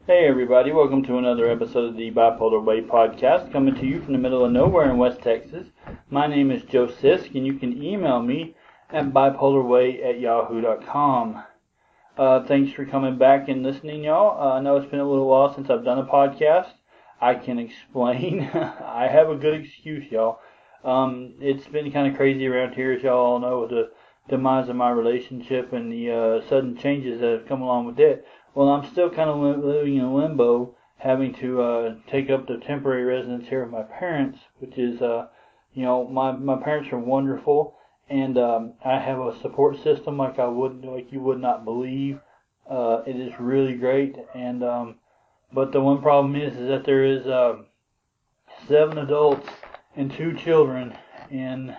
Hey everybody, welcome to another episode of the Bipolar Way podcast, coming to you from the middle of nowhere in West Texas. My name is Joe Sisk, and you can email me at bipolarway@yahoo.com. Thanks for coming back and listening, y'all. I know it's been a little while since I've done a podcast. I can explain. I have a good excuse, y'all. It's been kind of crazy around here, as y'all all know, with the demise of my relationship and the sudden changes that have come along with it. Well, I'm still kind of living in limbo, having to take up the temporary residence here with my parents, which is, my parents are wonderful, and I have a support system like you would not believe. It is really great, and but the one problem is that there is 7 adults and 2 children in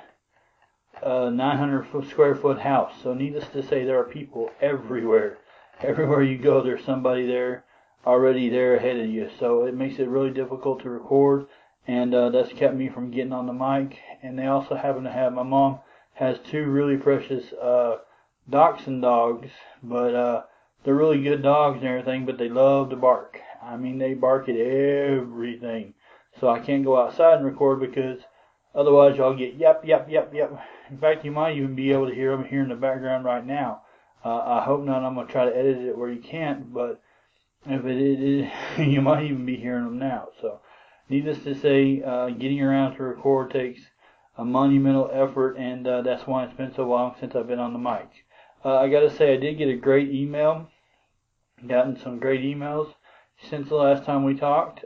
a 900 square foot house. So needless to say, there are people everywhere. Everywhere you go, there's somebody there already there ahead of you. So it makes it really difficult to record, and that's kept me from getting on the mic. And they also happen to have, my mom has 2 really precious dachshund dogs, but they're really good dogs and everything, but they love to bark. I mean, they bark at everything. So I can't go outside and record because otherwise y'all get yep, yep, yep, yep. In fact, you might even be able to hear them here in the background right now. I hope not. I'm going to try to edit it where you can't, but if it is, you might even be hearing them now. So, needless to say, getting around to record takes a monumental effort, and that's why it's been so long since I've been on the mic. I got to say, I did get a great email, gotten some great emails since the last time we talked.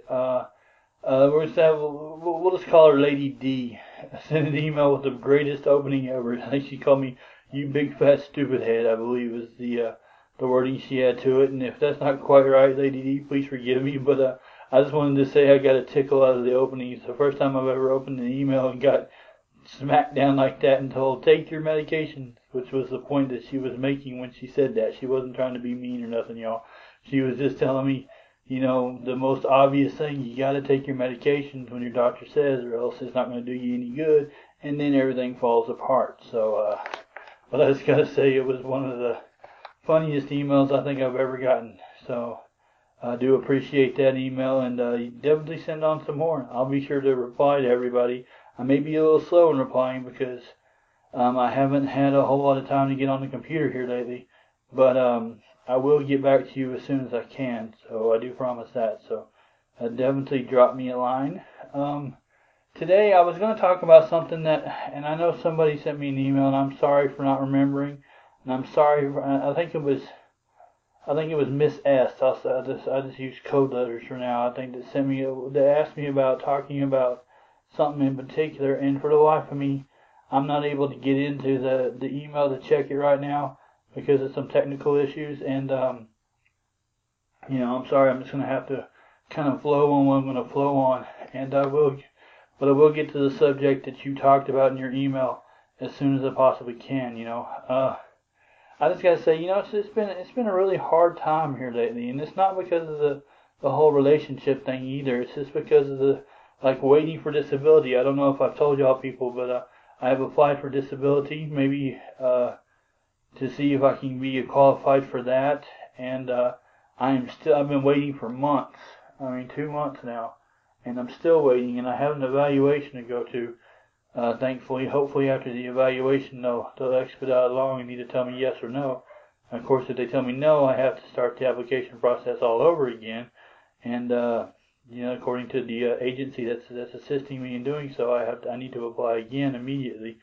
We'll just call her Lady D. I sent an email with the greatest opening ever. I think she called me, "You big fat stupid head," I believe is the wording she had to it. And if that's not quite right, Lady D, please forgive me. But I just wanted to say I got a tickle out of the opening. It's the first time I've ever opened an email and got smacked down like that and told, "Take your medication," which was the point that she was making when she said that. She wasn't trying to be mean or nothing, y'all. She was just telling me, the most obvious thing, you got to take your medications when your doctor says, or else it's not going to do you any good, and then everything falls apart. So, but I just got to say, it was one of the funniest emails I think I've ever gotten. So, I do appreciate that email, and you definitely send on some more. I'll be sure to reply to everybody. I may be a little slow in replying because I haven't had a whole lot of time to get on the computer here lately, but I will get back to you as soon as I can, so I do promise that. So definitely drop me a line. Today I was going to talk about something that, and I know somebody sent me an email, and I'm sorry for not remembering, and I'm sorry. I think it was Miss S. I just use code letters for now. I think that asked me about talking about something in particular, and for the life of me, I'm not able to get into the email to check it right now, because of some technical issues, and I'm sorry, I'm just going to have to kind of flow on what I'm going to flow on, and I will get to the subject that you talked about in your email as soon as I possibly can. I just got to say, it's been a really hard time here lately, and it's not because of the whole relationship thing either. It's just because of the waiting for disability. I don't know if I've told y'all people, but I have applied for disability, maybe to see if I can be qualified for that, and I've been waiting for months. 2 months now, and I'm still waiting, and I have an evaluation to go to. Thankfully, hopefully after the evaluation, they'll expedite along and either tell me yes or no. And of course, if they tell me no, I have to start the application process all over again, and according to the agency that's assisting me in doing so, I need to apply again immediately.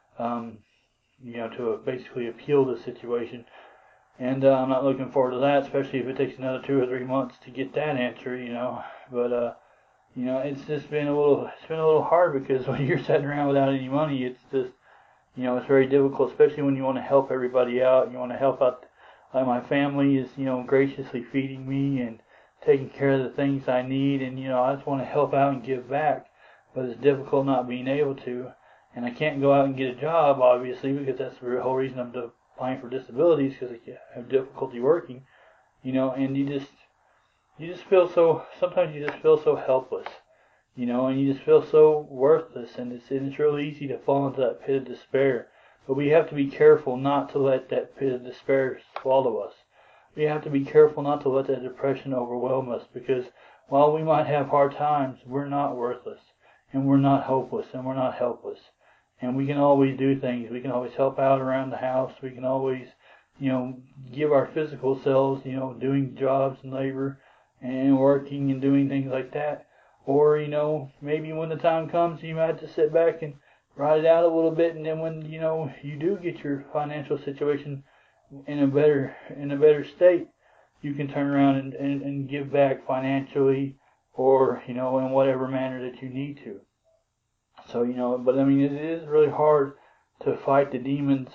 To basically appeal the situation. And I'm not looking forward to that, especially if it takes another 2 or 3 months to get that answer, But, it's just been a little hard because when you're sitting around without any money, it's just, it's very difficult, especially when you want to help everybody out and you want to help out. My family is, graciously feeding me and taking care of the things I need, and, I just want to help out and give back, but it's difficult not being able to. And I can't go out and get a job, obviously, because that's the whole reason I'm applying for disabilities, because I have difficulty working, and you just sometimes you just feel so helpless, and you just feel so worthless, and it's really easy to fall into that pit of despair. But we have to be careful not to let that pit of despair swallow us. we have to be careful not to let that depression overwhelm us, because while we might have hard times, we're not worthless, and we're not hopeless, and we're not helpless. And we can always do things. We can always help out around the house. We can always, give our physical selves, doing jobs and labor and working and doing things like that. Or, maybe when the time comes, you might have to sit back and ride it out a little bit, and then when, you do get your financial situation in a better state, you can turn around and give back financially, or, in whatever manner that you need to. So, but I mean, it is really hard to fight the demons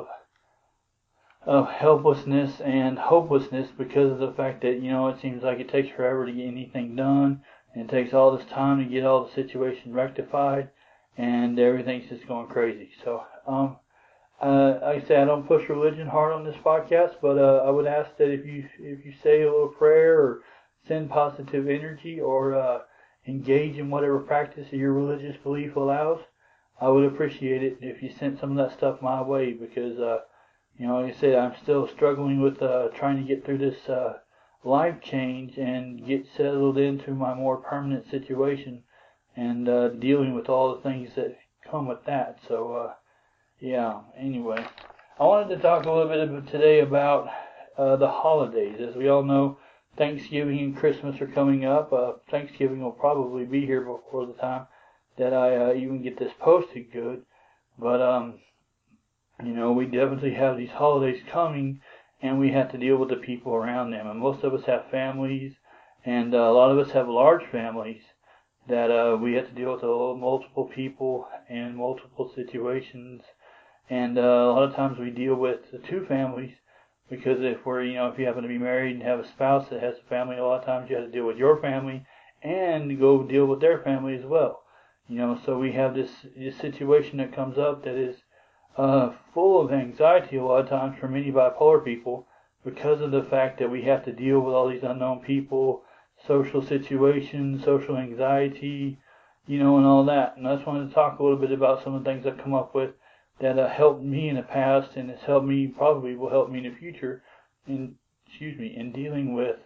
of helplessness and hopelessness, because of the fact that, it seems like it takes forever to get anything done, and it takes all this time to get all the situation rectified, and everything's just going crazy. So, like I say, I don't push religion hard on this podcast, but I would ask that if you say a little prayer, or send positive energy, or engage in whatever practice your religious belief allows, I would appreciate it if you sent some of that stuff my way, because like I said, I'm still struggling with trying to get through this life change and get settled into my more permanent situation, and dealing with all the things that come with that. So yeah, anyway, I wanted to talk a little bit today about the holidays. As we all know, Thanksgiving and Christmas are coming up. Thanksgiving will probably be here before the time that I even get this posted good. But we definitely have these holidays coming, and we have to deal with the people around them. And most of us have families, and a lot of us have large families that we have to deal with multiple people and multiple situations. And a lot of times we deal with the two families, because if you happen to be married and have a spouse that has a family, a lot of times you have to deal with your family and go deal with their family as well. So we have this situation that comes up that is full of anxiety a lot of times for many bipolar people, because of the fact that we have to deal with all these unknown people, social situations, social anxiety, and all that. And I just wanted to talk a little bit about some of the things I've come up with that helped me in the past, and has helped me, probably will help me in the future, in dealing with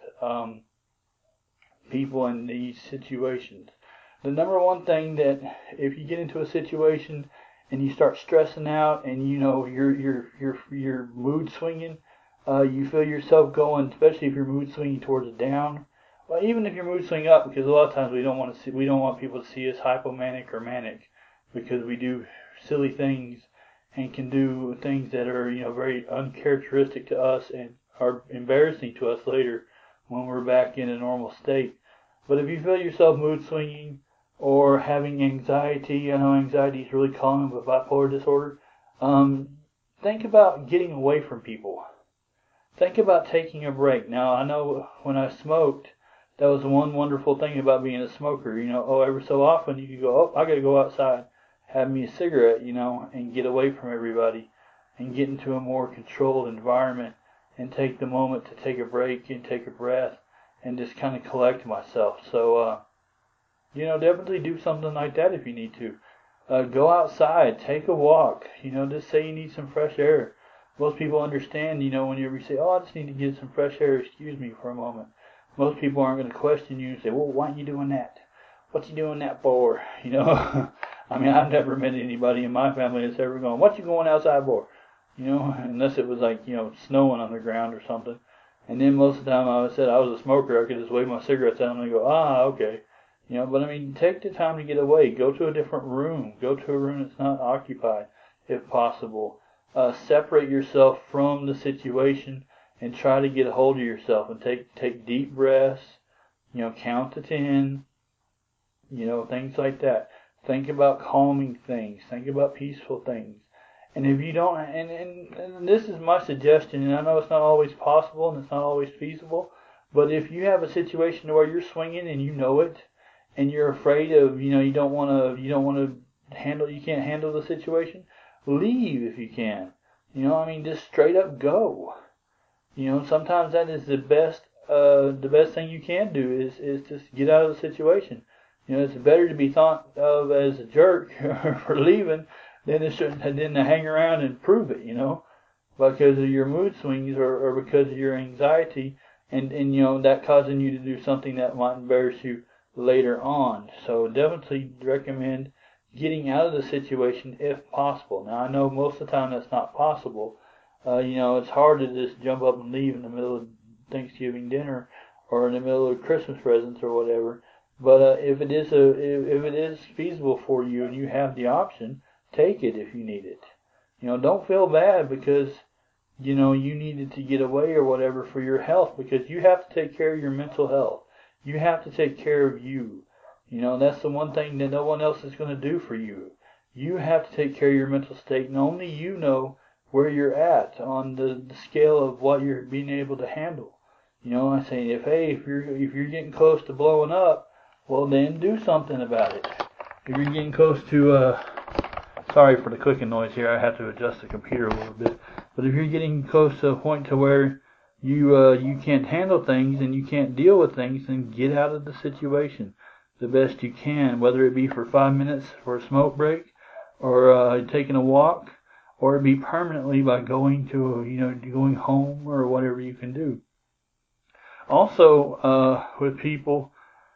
people in these situations. The number one thing, that if you get into a situation and you start stressing out, and your mood swinging, you feel yourself going, especially if your mood swinging towards down. Well, even if your mood swing up, because a lot of times we don't want people to see us hypomanic or manic, because we do silly things and can do things that are very uncharacteristic to us and are embarrassing to us later when we're back in a normal state. But if you feel yourself mood swinging or having anxiety, I know anxiety is really common with bipolar disorder, think about getting away from people. Think about taking a break. Now, I know when I smoked, that was one wonderful thing about being a smoker. Every so often you could go, I got to go outside, have me a cigarette, and get away from everybody, and get into a more controlled environment, and take the moment to take a break and take a breath, and just kind of collect myself. So, definitely do something like that if you need to. Go outside, take a walk, just say you need some fresh air. Most people understand, whenever you say, I just need to get some fresh air, excuse me for a moment. Most people aren't going to question you and say, well, why aren't you doing that? What you doing that for? I mean, I've never met anybody in my family that's ever going, what you going outside for? Unless it was like, snowing on the ground or something. And then most of the time I said I was a smoker, I could just wave my cigarettes at them and they go, okay. But I mean, take the time to get away. Go to a different room. Go to a room that's not occupied, if possible. Separate yourself from the situation and try to get a hold of yourself, and take deep breaths. Count to 10. Things like that. Think about calming things. Think about peaceful things. And if you don't, and this is my suggestion, and I know it's not always possible and it's not always feasible, but if you have a situation where you're swinging and you know it, and you're afraid of, you can't handle the situation, leave if you can. Just straight up go. Sometimes that is the best thing you can do is just get out of the situation. It's better to be thought of as a jerk for leaving than to hang around and prove it. because of your mood swings or because of your anxiety, and that causing you to do something that might embarrass you later on. So definitely recommend getting out of the situation if possible. Now I know most of the time that's not possible. It's hard to just jump up and leave in the middle of Thanksgiving dinner or in the middle of Christmas presents or whatever. But if it is feasible for you and you have the option, take it if you need it. Don't feel bad because you needed to get away or whatever for your health, because you have to take care of your mental health. You have to take care of you. That's the one thing that no one else is going to do for you. You have to take care of your mental state, and only you know where you're at on the scale of what you're being able to handle. I say, if you're getting close to blowing up, well then do something about it. If you're getting close to sorry for the clicking noise here, I have to adjust the computer a little bit. But if you're getting close to a point to where you can't handle things and you can't deal with things, then get out of the situation the best you can, whether it be for 5 minutes for a smoke break, or taking a walk, or it be permanently by going home or whatever you can do. Also, with people,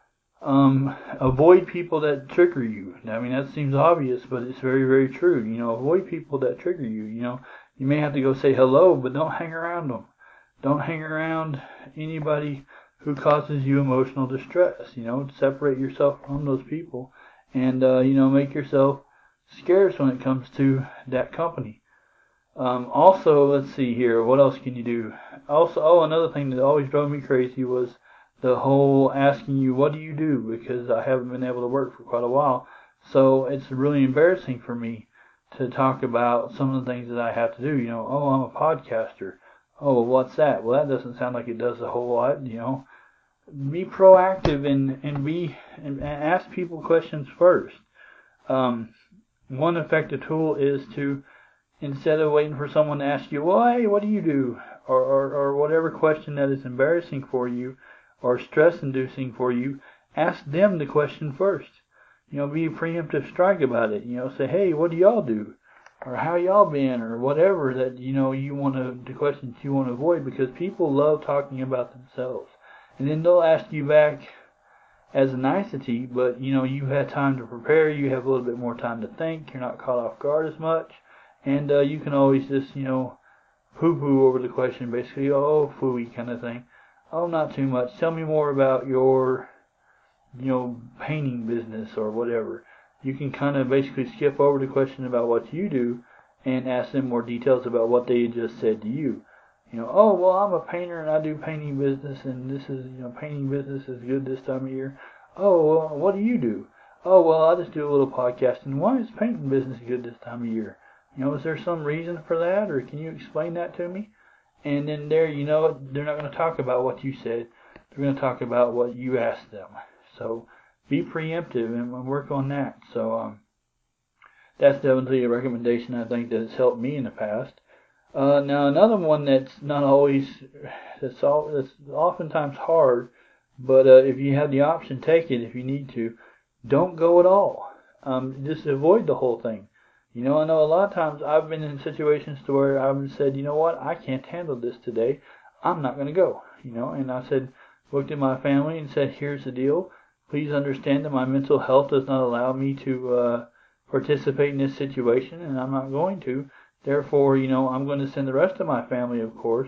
avoid people that trigger you. I mean, that seems obvious, but it's very, very true. Avoid people that trigger you. You may have to go say hello, but don't hang around them. Don't hang around anybody who causes you emotional distress. Separate yourself from those people, and make yourself scarce when it comes to that company. Also, let's see here. What else can you do? Also, another thing that always drove me crazy was the whole asking you, what do you do? Because I haven't been able to work for quite a while. So it's really embarrassing for me to talk about some of the things that I have to do. I'm a podcaster. Oh, well, what's that? Well, that doesn't sound like it does a whole lot. Be proactive and ask people questions first. One effective tool is to, instead of waiting for someone to ask you, well, hey, what do you do? Or whatever question that is embarrassing for you or stress-inducing for you, ask them the question first. Be a preemptive strike about it. Say, hey, what do y'all do? Or how y'all been? Or whatever that, you want the questions you want to avoid, because people love talking about themselves. And then they'll ask you back as a nicety, but, you had time to prepare, you have a little bit more time to think, you're not caught off guard as much, and you can always just, poo-poo over the question, basically, oh, phooey kind of thing. Oh, not too much. Tell me more about your, painting business or whatever. You can kind of basically skip over the question about what you do and ask them more details about what they just said to you. Oh, well, I'm a painter and I do painting business, and this is, painting business is good this time of year. Oh, well, what do you do? Oh, well, I just do a little podcasting. Why is painting business good this time of year? Is there some reason for that, or can you explain that to me? And then there, they're not going to talk about what you said. They're going to talk about what you asked them. So be preemptive and work on that. So that's definitely a recommendation I think that has helped me in the past. Now another one that's not always, that's oftentimes hard, but if you have the option, take it if you need to. Don't go at all. Just avoid the whole thing. I know a lot of times I've been in situations to where I've said, you know what, I can't handle this today. I'm not going to go. And I looked at my family and said, here's the deal. Please understand that my mental health does not allow me to participate in this situation, and I'm not going to. Therefore, I'm going to send the rest of my family, of course,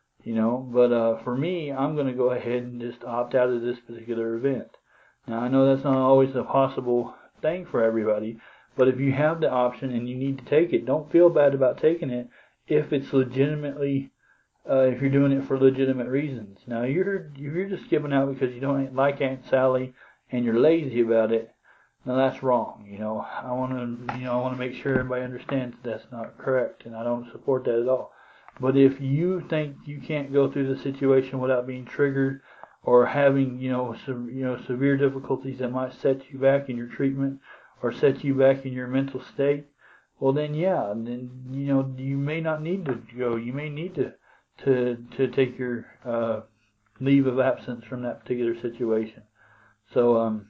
but for me, I'm going to go ahead and just opt out of this particular event. Now, I know that's not always a possible thing for everybody, but if you have the option and you need to take it, don't feel bad about taking it if it's legitimately, if you're doing it for legitimate reasons. Now, if you're just giving out because you don't like Aunt Sally and you're lazy about it, now that's wrong. I want to make sure everybody understands that's not correct, and I don't support that at all. But if you think you can't go through the situation without being triggered or having severe difficulties that might set you back in your treatment or set you back in your mental state, well then you may not need to go. You may need to take your leave of absence from that particular situation. So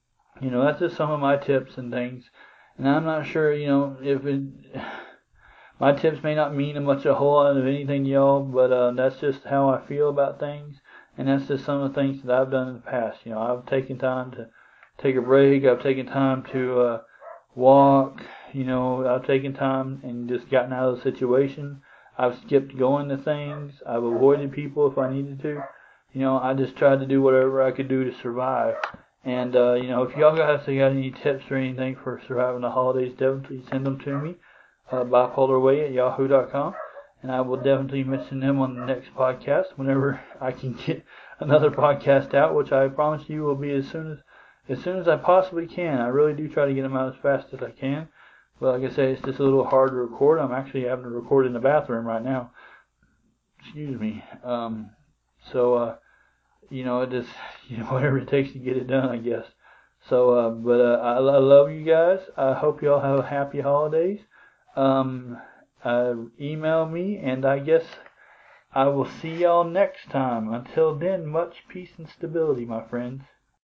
that's just some of my tips and things. And I'm not sure, if it, My tips may not mean much a whole lot of anything to y'all, but that's just how I feel about things, and that's just some of the things that I've done in the past. I've taken time to take a break. I've taken time to walk. I've taken time and just gotten out of the situation. I've skipped going to things. I've avoided people if I needed to. I just tried to do whatever I could do to survive. And, if y'all guys have got any tips or anything for surviving the holidays, definitely send them to me, bipolarway@yahoo.com. And I will definitely mention them on the next podcast whenever I can get another podcast out, which I promise you will be as soon as I possibly can. I really do try to get them out as fast as I can. But like I say, it's just a little hard to record. I'm actually having to record in the bathroom right now. Excuse me. It just, whatever it takes to get it done, I guess. I love you guys. I hope y'all have happy holidays. Email me, and I guess I will see y'all next time. Until then, much peace and stability, my friends.